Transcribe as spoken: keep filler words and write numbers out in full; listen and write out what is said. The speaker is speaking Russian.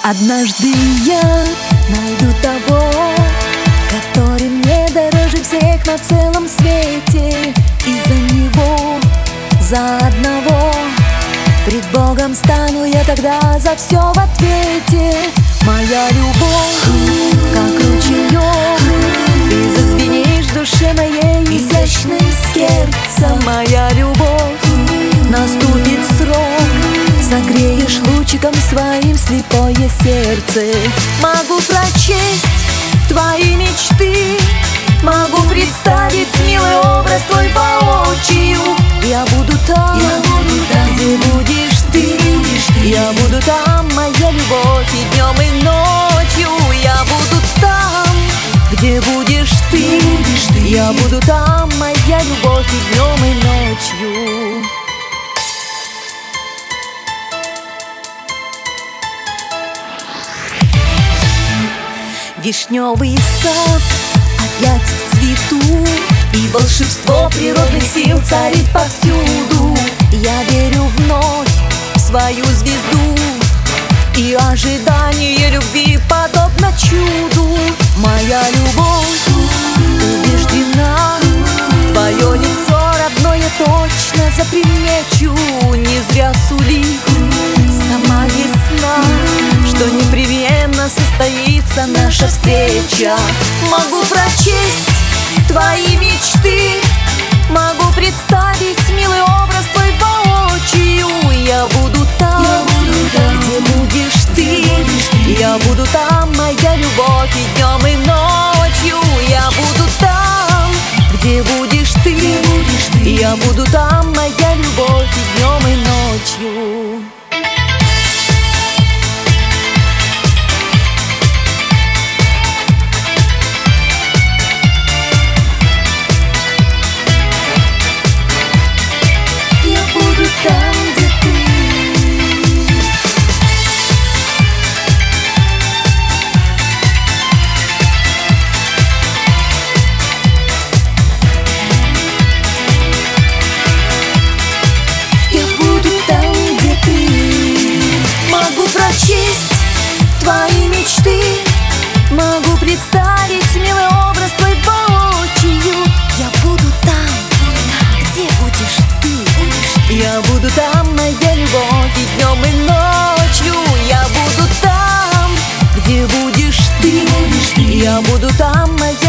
Однажды я найду того, который мне дороже всех на целом свете. И за него, за одного, пред Богом стану я тогда за все в ответе. Моя любовь, как ручеек, ты зазвенишь в душе моей изящным сердцем. Моя любовь, наступит срок, согреешь лучиком своим слепое сердце. Могу прочесть твои мечты, могу представить милый образ твой воочию. Я буду там, я буду там, где будешь ты, будешь ты. Я буду там, моя любовь, и днем, и ночью. Я буду там, где будешь ты, будешь ты. Я буду там, моя любовь, и днем, и ночью. Вишневый сад опять в цвету, и волшебство природных сил царит повсюду. Я верю вновь в свою звезду, и ожидание любви подобно чуду. Моя любовь убеждена, твое лицо родное точно запримечу. Не зря сулит сама весна, что непременно состоится наша встреча. Могу прочесть твои мечты, могу представить милый образ твой воочию. Я буду там, я буду там, где будешь ты, будешь ты. Я буду там, моя любовь, и днем, и ночью. Я буду там, где будешь ты, где будешь ты. Я буду там, моя любовь, и днем, и ночью. Там, где ты. Я буду там, где ты. Могу прочесть твои мечты, могу представить милый образ твой воочию. Я буду там, где будешь ты. Я буду там, моя любовь, и днем, и ночью. Я буду там, где будешь ты, будешь ты. Я буду там, моя